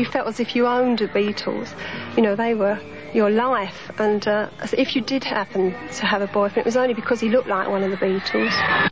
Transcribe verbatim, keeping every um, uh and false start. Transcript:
you felt as if you owned the Beatles. You know, they were your life, and uh, if you did happen to have a boyfriend, it was only because he looked like one of the Beatles.